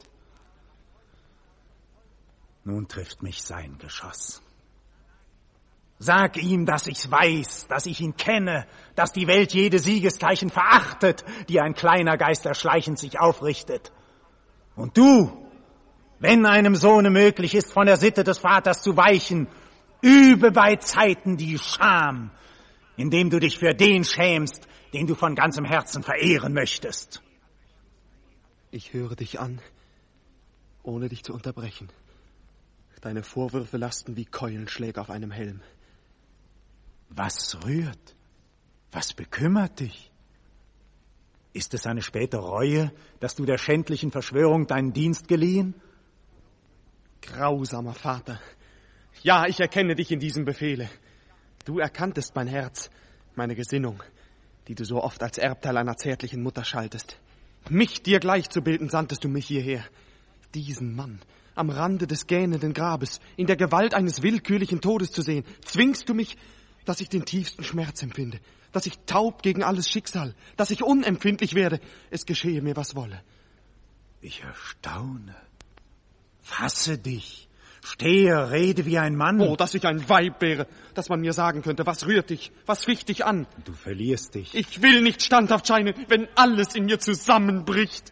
Nun trifft mich sein Geschoss. Sag ihm, dass ich's weiß, dass ich ihn kenne, dass die Welt jede Siegeszeichen verachtet, die ein kleiner Geist erschleichend sich aufrichtet. Und du, wenn einem Sohne möglich ist, von der Sitte des Vaters zu weichen, übe bei Zeiten die Scham, indem du dich für den schämst, den du von ganzem Herzen verehren möchtest. Ich höre dich an, ohne dich zu unterbrechen. Deine Vorwürfe lasten wie Keulenschläge auf einem Helm. Was rührt? Was bekümmert dich? Ist es eine späte Reue, dass du der schändlichen Verschwörung deinen Dienst geliehen? Grausamer Vater, ja, ich erkenne dich in diesem Befehle. Du erkanntest mein Herz, meine Gesinnung, die du so oft als Erbteil einer zärtlichen Mutter schaltest. Mich dir gleich zu bilden, sandtest du mich hierher. Diesen Mann am Rande des gähnenden Grabes, in der Gewalt eines willkürlichen Todes zu sehen, zwingst du mich, dass ich den tiefsten Schmerz empfinde, dass ich taub gegen alles Schicksal, dass ich unempfindlich werde, es geschehe mir, was wolle. Ich erstaune. Fasse dich. Stehe, rede wie ein Mann. Oh, dass ich ein Weib wäre, dass man mir sagen könnte, was rührt dich, was ficht dich an. Du verlierst dich. Ich will nicht standhaft scheinen, wenn alles in mir zusammenbricht.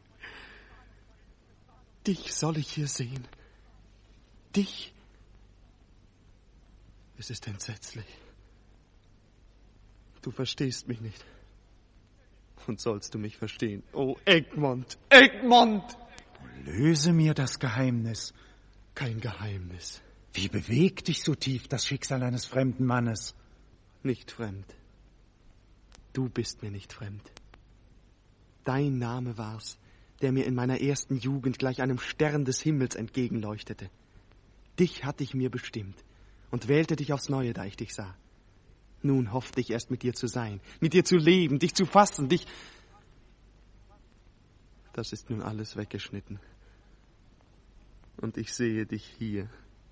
Dich soll ich hier sehen. Dich. Es ist entsetzlich. Du verstehst mich nicht. Und sollst du mich verstehen? Oh, Egmont, Egmont! Löse mir das Geheimnis. Kein Geheimnis. Wie bewegt dich so tief das Schicksal eines fremden Mannes? Nicht fremd. Du bist mir nicht fremd. Dein Name war's, der mir in meiner ersten Jugend gleich einem Stern des Himmels entgegenleuchtete. Dich hatte ich mir bestimmt und wählte dich aufs Neue, da ich dich sah. Nun hoffte ich erst mit dir zu sein, mit dir zu leben, dich zu fassen, dich... Das ist nun alles weggeschnitten. Und ich sehe dich hier.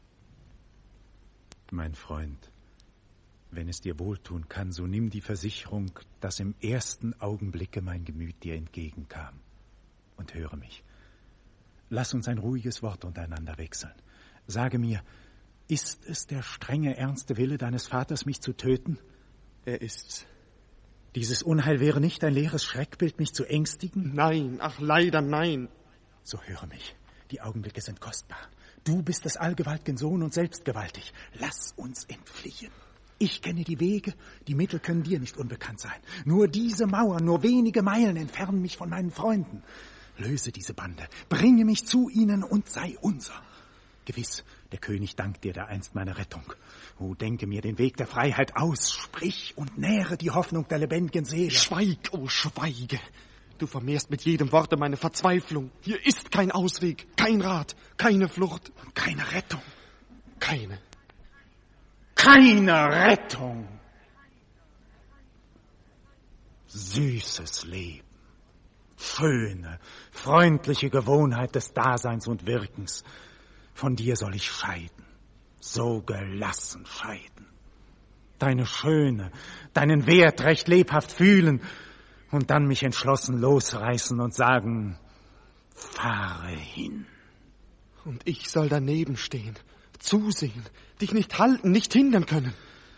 Mein Freund, wenn es dir wohltun kann, so nimm die Versicherung, dass im ersten Augenblicke mein Gemüt dir entgegenkam. Und höre mich. Lass uns ein ruhiges Wort untereinander wechseln. Sage mir, ist es der strenge, ernste Wille deines Vaters, mich zu töten? Er ist's. Dieses Unheil wäre nicht ein leeres Schreckbild, mich zu ängstigen? Nein, ach leider nein. So höre mich. Die Augenblicke sind kostbar. Du bist des allgewaltigen Sohn und selbstgewaltig. Lass uns entfliehen. Ich kenne die Wege, die Mittel können dir nicht unbekannt sein. Nur diese Mauern, nur wenige Meilen entfernen mich von meinen Freunden. Löse diese Bande, bringe mich zu ihnen und sei unser. Gewiss, der König dankt dir dereinst meine Rettung. O, denke mir den Weg der Freiheit aus, sprich und nähre die Hoffnung der lebendigen Seele. Schweig, o schweige. Du vermehrst mit jedem Worte meine Verzweiflung. Hier ist kein Ausweg, kein Rat, keine Flucht und keine Rettung. Keine. Keine Rettung. Süßes Leben, schöne, freundliche Gewohnheit des Daseins und Wirkens. Von dir soll ich scheiden, so gelassen scheiden. Deine Schöne, deinen Wert recht lebhaft fühlen und dann mich entschlossen losreißen und sagen, fahre hin. Und ich soll daneben stehen, zusehen, dich nicht halten, nicht hindern können.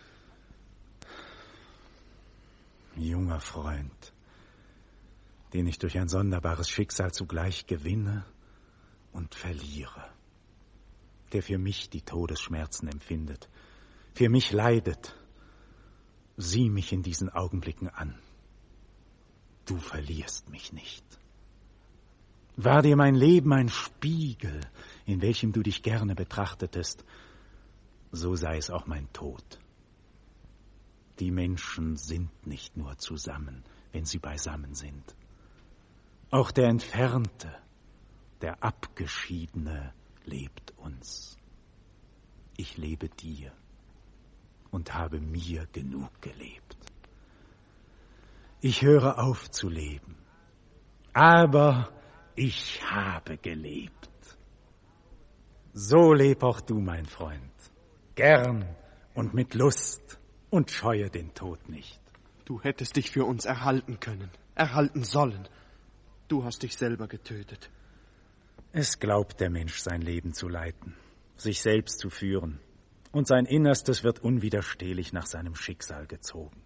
Junger Freund, den ich durch ein sonderbares Schicksal zugleich gewinne und verliere, der für mich die Todesschmerzen empfindet, für mich leidet, sieh mich in diesen Augenblicken an. Du verlierst mich nicht. War dir mein Leben ein Spiegel, in welchem du dich gerne betrachtetest, so sei es auch mein Tod. Die Menschen sind nicht nur zusammen, wenn sie beisammen sind. Auch der Entfernte, der Abgeschiedene lebt uns. Ich lebe dir und habe mir genug gelebt. Ich höre auf zu leben, aber ich habe gelebt. So leb auch du, mein Freund, gern und mit Lust und scheue den Tod nicht. Du hättest dich für uns erhalten können, erhalten sollen. Du hast dich selber getötet. Es glaubt der Mensch, sein Leben zu leiten, sich selbst zu führen, und sein Innerstes wird unwiderstehlich nach seinem Schicksal gezogen.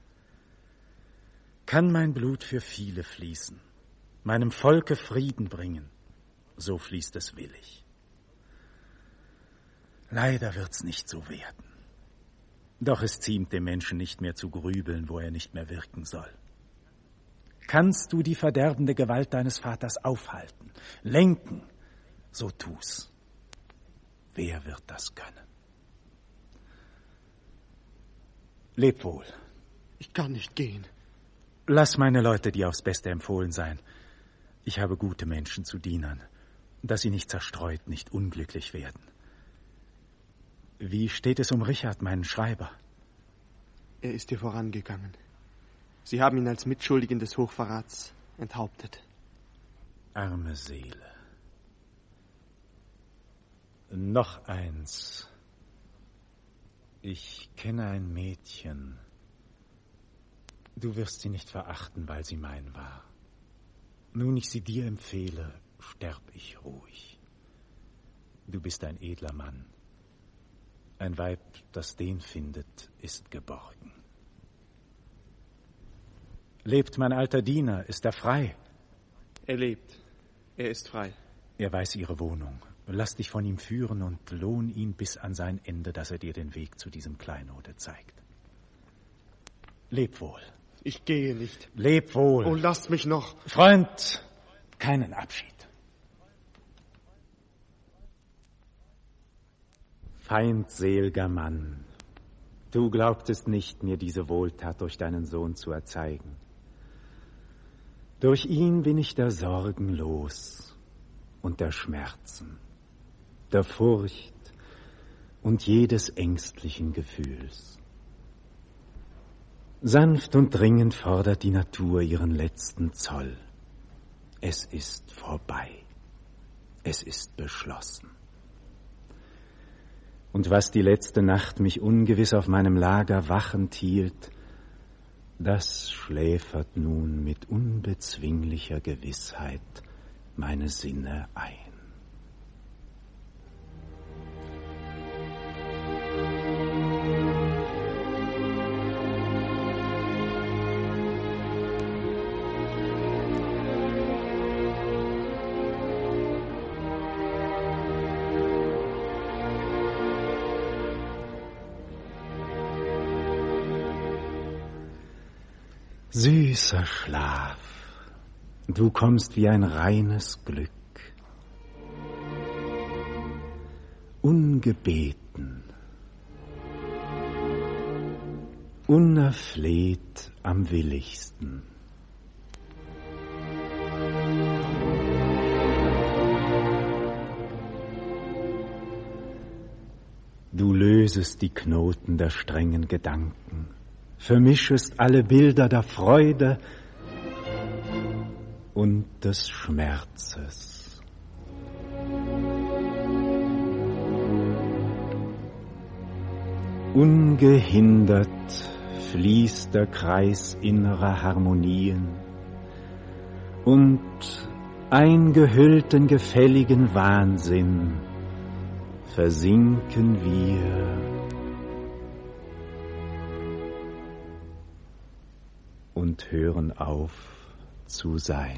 Kann mein Blut für viele fließen, meinem Volke Frieden bringen, so fließt es willig. Leider wird's nicht so werden. Doch es ziemt dem Menschen nicht mehr zu grübeln, wo er nicht mehr wirken soll. Kannst du die verderbende Gewalt deines Vaters aufhalten, lenken, so tu's. Wer wird das können? Leb wohl. Ich kann nicht gehen. Lass meine Leute dir aufs Beste empfohlen sein. Ich habe gute Menschen zu Dienern, dass sie nicht zerstreut, nicht unglücklich werden. Wie steht es um Richard, meinen Schreiber? Er ist dir vorangegangen. Sie haben ihn als Mitschuldigen des Hochverrats enthauptet. Arme Seele. Noch eins. Ich kenne ein Mädchen. Du wirst sie nicht verachten, weil sie mein war. Nun ich sie dir empfehle, sterb ich ruhig. Du bist ein edler Mann. Ein Weib, das den findet, ist geborgen. Lebt mein alter Diener, ist er frei? Er lebt. Er ist frei. Er weiß ihre Wohnung. Lass dich von ihm führen und lohn ihn bis an sein Ende, dass er dir den Weg zu diesem Kleinode zeigt. Leb wohl. Ich gehe nicht. Leb wohl. Oh, lasst mich noch. Freund, keinen Abschied. Feindselger Mann, Du glaubtest nicht, mir diese Wohltat durch deinen Sohn zu erzeigen. Durch ihn bin ich der Sorgen los und der Schmerzen, der Furcht und jedes ängstlichen Gefühls. Sanft und dringend fordert die Natur ihren letzten Zoll. Es ist vorbei. Es ist beschlossen. Und was die letzte Nacht mich ungewiss auf meinem Lager wachend hielt, das schläfert nun mit unbezwinglicher Gewissheit meine Sinne ein. Süßer Schlaf, du kommst wie ein reines Glück, ungebeten, unerfleht am willigsten. Du lösest die Knoten der strengen Gedanken, vermischest alle Bilder der Freude und des Schmerzes. Ungehindert fließt der Kreis innerer Harmonien und eingehüllten gefälligen Wahnsinn versinken wir und hören auf zu sein.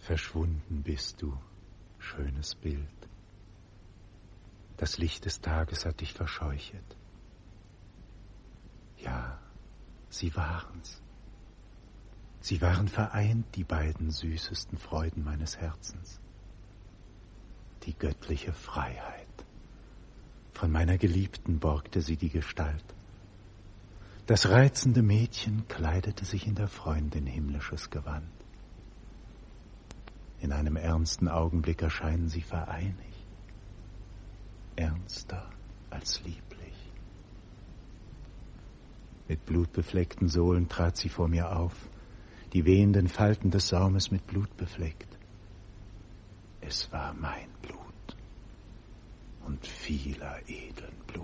Verschwunden bist du, schönes Bild. Das Licht des Tages hat dich verscheuchet. Ja, sie waren's. Sie waren vereint, die beiden süßesten Freuden meines Herzens. Die göttliche Freiheit. Von meiner Geliebten borgte sie die Gestalt. Das reizende Mädchen kleidete sich in der Freundin himmlisches Gewand. In einem ernsten Augenblick erscheinen sie vereinigt, ernster als lieblich. Mit blutbefleckten Sohlen trat sie vor mir auf, die wehenden Falten des Saumes mit Blut befleckt. Es war mein Blut und vieler edlen Blut.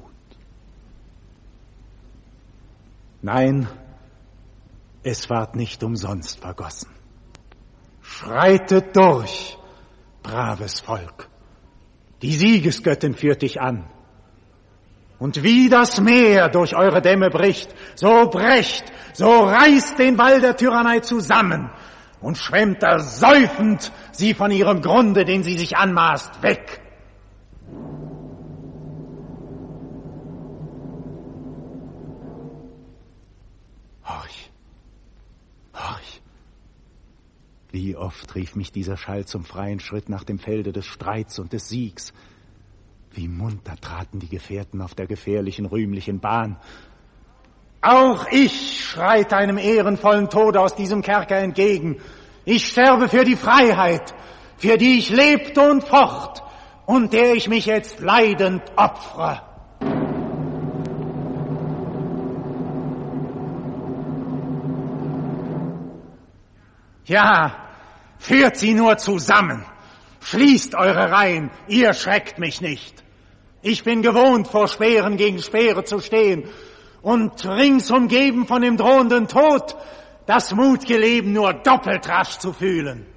Nein, es ward nicht umsonst vergossen. Schreitet durch, braves Volk. Die Siegesgöttin führt dich an. Und wie das Meer durch eure Dämme bricht, so brecht, so reißt den Wall der Tyrannei zusammen und schwemmt ersäufend sie von ihrem Grunde, den sie sich anmaßt, weg. Horch, horch. Wie oft rief mich dieser Schall zum freien Schritt nach dem Felde des Streits und des Siegs. Wie munter traten die Gefährten auf der gefährlichen, rühmlichen Bahn. Auch ich schreite einem ehrenvollen Tode aus diesem Kerker entgegen. Ich sterbe für die Freiheit, für die ich lebte und focht und der ich mich jetzt leidend opfere. Ja, führt sie nur zusammen. Schließt eure Reihen, ihr schreckt mich nicht. Ich bin gewohnt, vor Speeren gegen Speere zu stehen und rings umgeben von dem drohenden Tod, das mutige Leben nur doppelt rasch zu fühlen.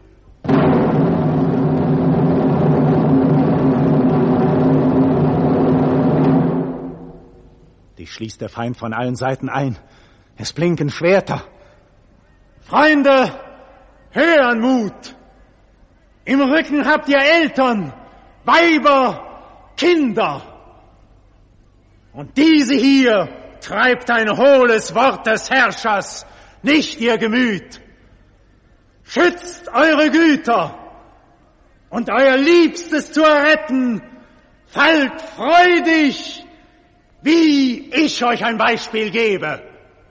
Dich schließt der Feind von allen Seiten ein. Es blinken Schwerter. Freunde, hören Mut! Im Rücken habt ihr Eltern, Weiber, Kinder. Und diese hier treibt ein hohles Wort des Herrschers, nicht ihr Gemüt. Schützt eure Güter und euer Liebstes zu erretten, fallt freudig, wie ich euch ein Beispiel gebe.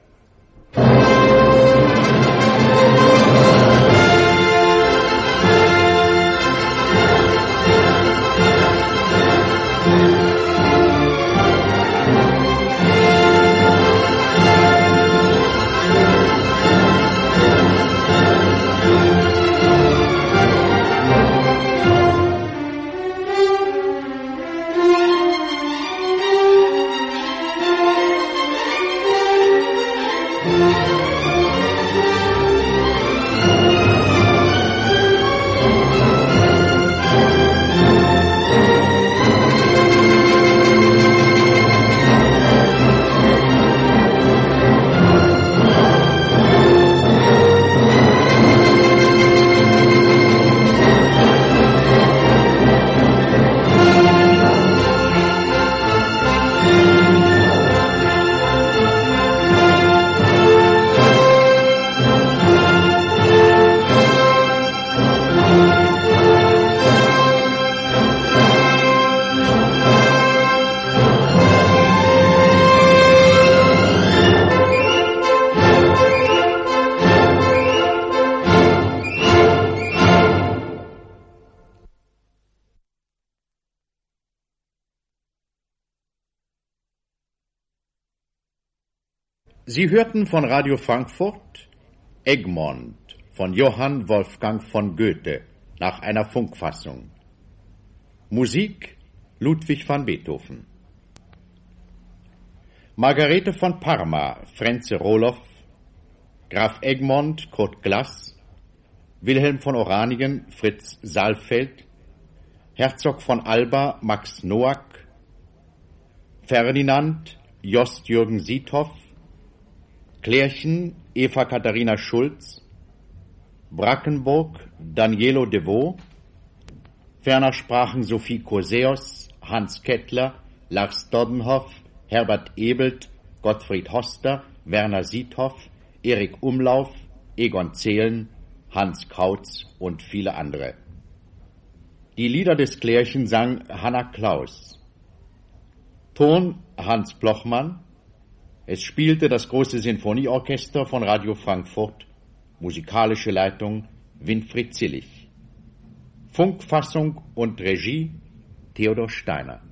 Sie hörten von Radio Frankfurt Egmont von Johann Wolfgang von Goethe nach einer Funkfassung. Musik Ludwig van Beethoven. Margarete von Parma, Frenze Roloff, Graf Egmont, Kurt Glass, Wilhelm von Oranien, Fritz Saalfeld, Herzog von Alba, Max Noack, Ferdinand, Jost Jürgen Siethoff, Klärchen, Eva Katharina Schulz, Brackenburg, Danielo de Vaux. Ferner sprachen Sophie Koseos, Hans Kettler, Lars Doddenhoff, Herbert Ebelt, Gottfried Hoster, Werner Siethoff, Erik Umlauf, Egon Zehlen, Hans Kautz und viele andere. Die Lieder des Klärchen sang Hanna Klaus. Ton Hans Blochmann. Es spielte das große Sinfonieorchester von Radio Frankfurt. Musikalische Leitung Winfried Zillig. Funkfassung und Regie Theodor Steiner.